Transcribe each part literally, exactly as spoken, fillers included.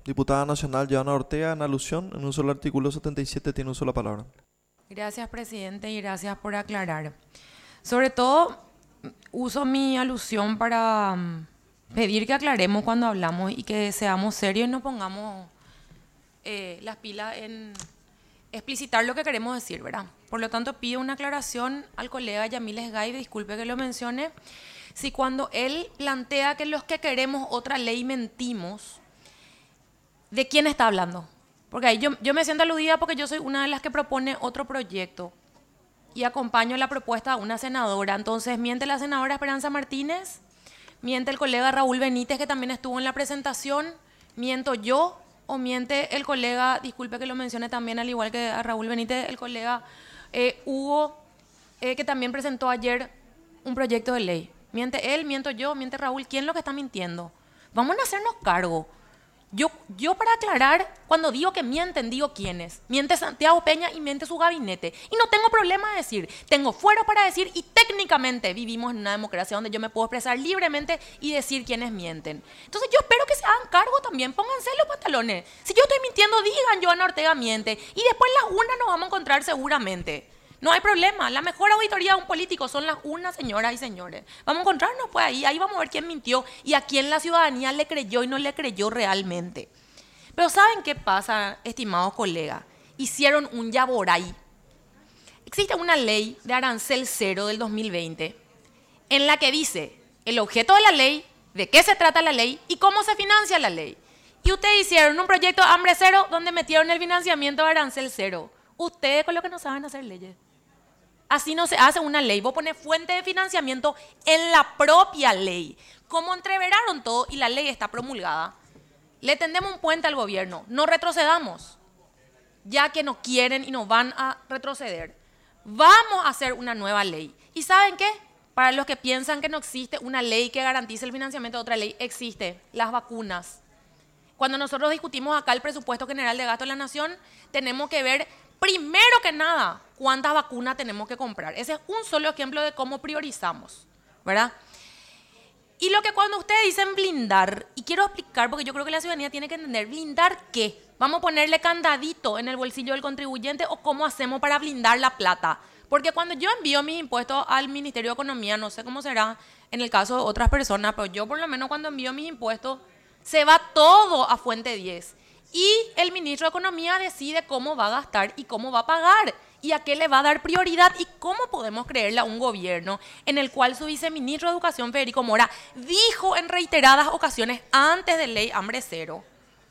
Diputada nacional Johanna Ortega, en alusión, en uso del artículo setenta y siete, tiene uso de la palabra. Gracias, presidente, y gracias por aclarar. Sobre todo, uso mi alusión para um, pedir que aclaremos cuando hablamos y que seamos serios y nos pongamos eh, las pilas en explicitar lo que queremos decir, ¿verdad? Por lo tanto, pido una aclaración al colega Yamil Esgay, disculpe que lo mencione, si cuando él plantea que los que queremos otra ley mentimos, ¿de quién está hablando? Porque ahí yo, yo me siento aludida porque yo soy una de las que propone otro proyecto y acompaño la propuesta de una senadora. Entonces, miente la senadora Esperanza Martínez, miente el colega Raúl Benítez, que también estuvo en la presentación, miento yo o miente el colega, disculpe que lo mencione también, al igual que a Raúl Benítez, el colega eh, Hugo, eh, que también presentó ayer un proyecto de ley. Miente él, miento yo, miente Raúl. ¿Quién es lo que está mintiendo? Vamos a hacernos cargo. Yo, yo para aclarar, cuando digo que mienten, digo quiénes. Miente Santiago Peña y miente su gabinete. Y no tengo problema de decir, tengo fuero para decir y técnicamente vivimos en una democracia donde yo me puedo expresar libremente y decir quiénes mienten. Entonces yo espero que se hagan cargo también, pónganse los pantalones. Si yo estoy mintiendo, digan Johanna Ortega miente y después las urnas nos vamos a encontrar seguramente. No hay problema, la mejor auditoría de un político son las urnas, señoras y señores. Vamos a encontrarnos pues ahí, ahí vamos a ver quién mintió y a quién la ciudadanía le creyó y no le creyó realmente. Pero ¿saben qué pasa, estimados colegas? Hicieron un yaboray. Existe una ley de arancel cero del dos mil veinte en la que dice el objeto de la ley, de qué se trata la ley y cómo se financia la ley. Y ustedes hicieron un proyecto de hambre cero donde metieron el financiamiento de arancel cero. Ustedes con lo que no saben hacer leyes. Así no se hace una ley. Vos pones fuente de financiamiento en la propia ley. Como entreveraron todo y la ley está promulgada, le tendemos un puente al gobierno. No retrocedamos, ya que no quieren y no van a retroceder. Vamos a hacer una nueva ley. ¿Y saben qué? Para los que piensan que no existe una ley que garantice el financiamiento de otra ley, existe. Las vacunas. Cuando nosotros discutimos acá el presupuesto general de gasto de la nación, tenemos que ver primero que nada cuántas vacunas tenemos que comprar. Ese es un solo ejemplo de cómo priorizamos, ¿verdad? Y lo que cuando ustedes dicen blindar, y quiero explicar porque yo creo que la ciudadanía tiene que entender, ¿blindar qué? ¿Vamos a ponerle candadito en el bolsillo del contribuyente o cómo hacemos para blindar la plata? Porque cuando yo envío mis impuestos al Ministerio de Economía, no sé cómo será en el caso de otras personas, pero yo por lo menos cuando envío mis impuestos, se va todo a fuente diez. Y el ministro de Economía decide cómo va a gastar y cómo va a pagar y a qué le va a dar prioridad y cómo podemos creerle a un gobierno en el cual su viceministro de Educación, Federico Mora, dijo en reiteradas ocasiones antes de ley hambre cero.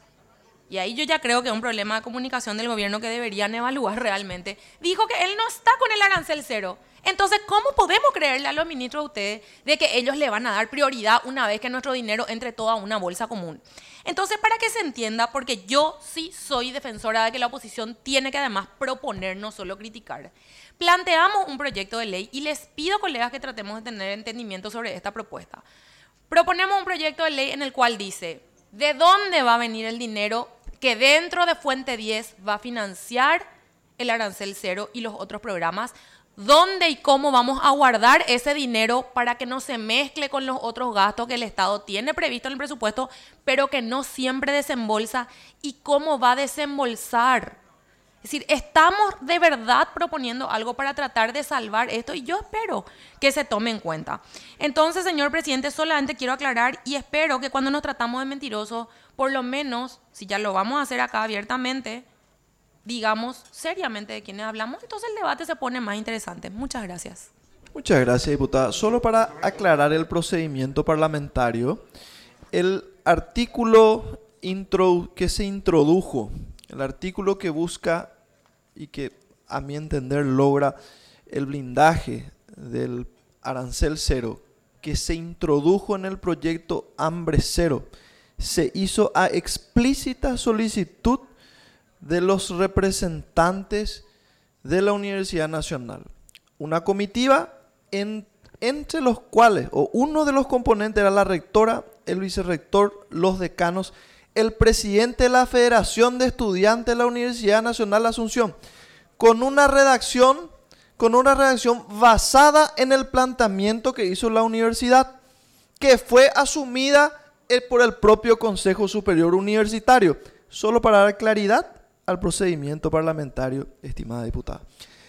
Y ahí yo ya creo que es un problema de comunicación del gobierno que deberían evaluar realmente. Dijo que él no está con el arancel cero. Entonces, ¿cómo podemos creerle a los ministros de ustedes de que ellos le van a dar prioridad una vez que nuestro dinero entre toda una bolsa común? Entonces, para que se entienda, porque yo sí soy defensora de que la oposición tiene que además proponer, no solo criticar, planteamos un proyecto de ley y les pido, colegas, que tratemos de tener entendimiento sobre esta propuesta. Proponemos un proyecto de ley en el cual dice de dónde va a venir el dinero que dentro de Fuente diez va a financiar el arancel cero y los otros programas, dónde y cómo vamos a guardar ese dinero para que no se mezcle con los otros gastos que el Estado tiene previsto en el presupuesto, pero que no siempre desembolsa, y cómo va a desembolsar. Es decir, estamos de verdad proponiendo algo para tratar de salvar esto y yo espero que se tome en cuenta. Entonces, señor presidente, solamente quiero aclarar y espero que cuando nos tratamos de mentirosos, por lo menos, si ya lo vamos a hacer acá abiertamente, digamos seriamente de quiénes hablamos, entonces el debate se pone más interesante. Muchas gracias. Muchas gracias, diputada. Solo para aclarar el procedimiento parlamentario, el artículo intro, que se introdujo, el artículo que busca y que a mi entender logra el blindaje del arancel cero, que se introdujo en el proyecto hambre cero, se hizo a explícita solicitud de los representantes de la Universidad Nacional. Una comitiva en, entre los cuales, o uno de los componentes era la rectora, el vicerrector, los decanos, el presidente de la Federación de Estudiantes de la Universidad Nacional de Asunción, con una redacción, con una redacción basada en el planteamiento que hizo la universidad, que fue asumida es por el propio Consejo Superior Universitario, solo para dar claridad al procedimiento parlamentario, estimada diputada.